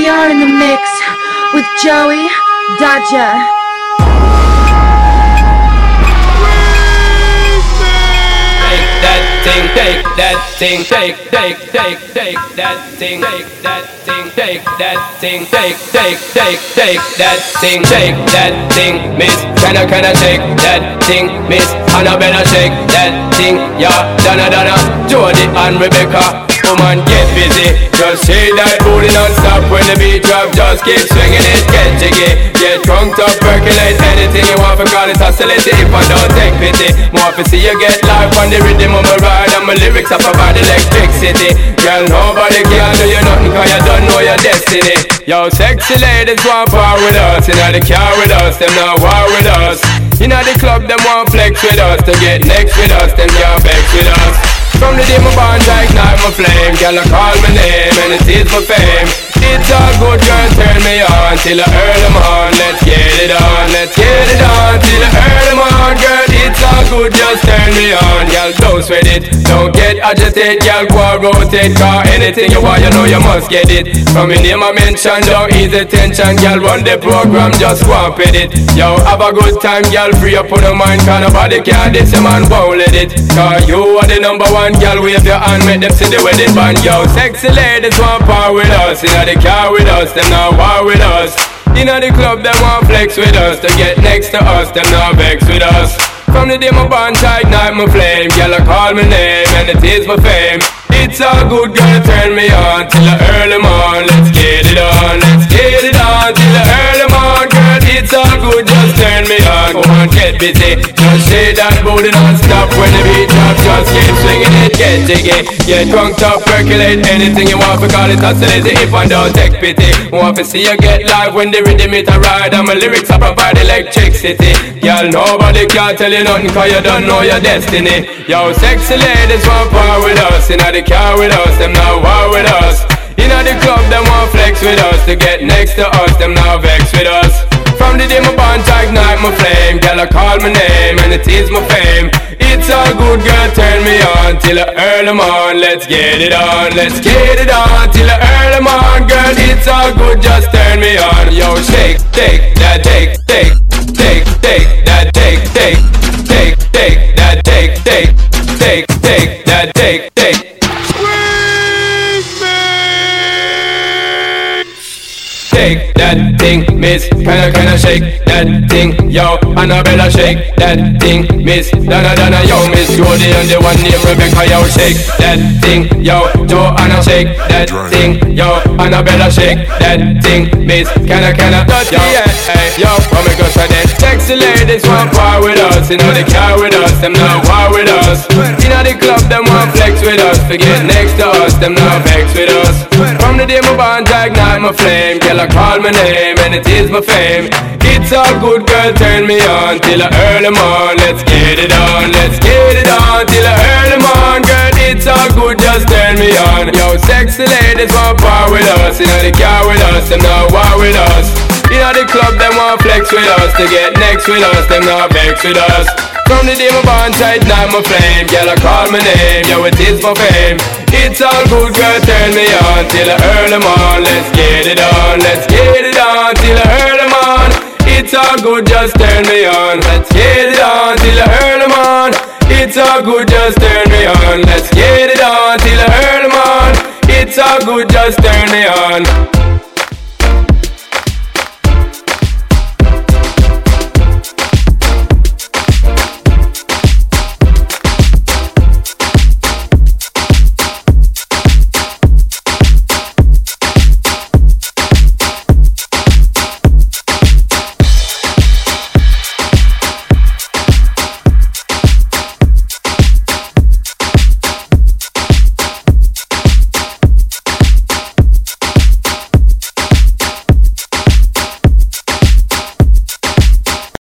You're in the mix with Joey Dodger. Take that thing, take that thing, take that thing, take that thing, take that thing, miss. Can I shake that thing, miss? Annabella shake that thing, yeah. Donna, Jody and Rebecca. Woman, get busy. Just shake that booty non-stop. When the beat drop, just keep swinging it. Get jiggy, get drunk up, percolate. Anything you want for call it oscillate. If I don't take pity, more to see you get life on the rhythm of my ride. And my lyrics up about electricity. Girl, nobody can do you nothing, cause you don't know your destiny. Yo, sexy ladies want power with us. You know the car with us, them not war with us. You know the club, them want flex with us. To get next with us, them can't vex with us. From the day my bond, I ignite my flame. Girl, I call my name and it is my fame. It's all good, girl, turn me on till I earn them on. Let's get it on, let's get it on till I earn them on. Girl, it's all good, just turn me on. Girl, don't sweat it, don't get agitated. Girl, go and rotate, cause anything you want, you know you must get it. From your name I mention, don't ease the tension. Girl, run the program, just go and pit it. Yo, have a good time, girl, free up on your mind. Cause nobody can this, your man won't let it. Cause you are the number one. Girl, wave your hand, make them see the wedding band. Yo, sexy ladies want power with us. You know the car with us, them not war with us. You know the club, them want flex with us. To get next to us, them not vex with us. From the day my bond, I ignite my flame. Girl, I call my name and it is my fame. It's all good, girl, turn me on till I earn them on. Let's get it on, let's get it on till I earn them on. Girl, it's all good, just turn me on. Go on, get busy, just shake that booty non-stop. When the beat drop, just keep swinging it. Get jiggy, get drunk up, percolate. Anything you want, for call it oscillate. If I don't take pity, want to see you get live when the rhythm it a ride. And my lyrics are provide electricity. Girl, nobody can tell you nothing, cause you don't know your destiny. Yo, sexy ladies want power with us. You know the car with us, them not war with us. You know the club, them want flex with us. To get next to us, them not vex with us. From the day my bond, I ignite my flame. Girl, I call my name and it is my fame. It's all good, girl, turn me on till I earn them on. Let's get it on, let's get it on till I earn them on. Girl, it's all good, just turn me on. Yo, shake, take that, take that, take that, take that, take. Take that thing, miss. Can I shake that thing, yo? Annabella shake that thing, miss. Donna, yo, miss Jody and the one named Rebecca, yo, shake that thing, yo. Joanna shake that thing, yo. Annabella shake that thing, miss. Can I, yo, yo, come and go for that. Sexy ladies want war with us, you know they care with us, them not war with us. You know the club, them want flex with us. To get next to us, them not vex with us. From the day my bond, I ignite my flame. Girl, I call my name and it is my fame. It's all good, girl, turn me on till I earn them on. Let's get it on, let's get it on till I earn them on. Girl, it's all good, just turn me on. Yo, sexy ladies want power with us. You know they car with us, them not war with us. You know the club, them want flex with us. To get next with us, them not vex with us. From the day my bond, I ignite my flame. Girl, I call my name, yo, it is my fame. It's all good, girl, turn me on till I earn them on. Let's get it on, let's get it on till I earn them on. It's all good, just turn me on. Let's get it on till I earn them on. It's all good, just turn me on. Let's get it on till I earn them on. It's all good, just turn me on.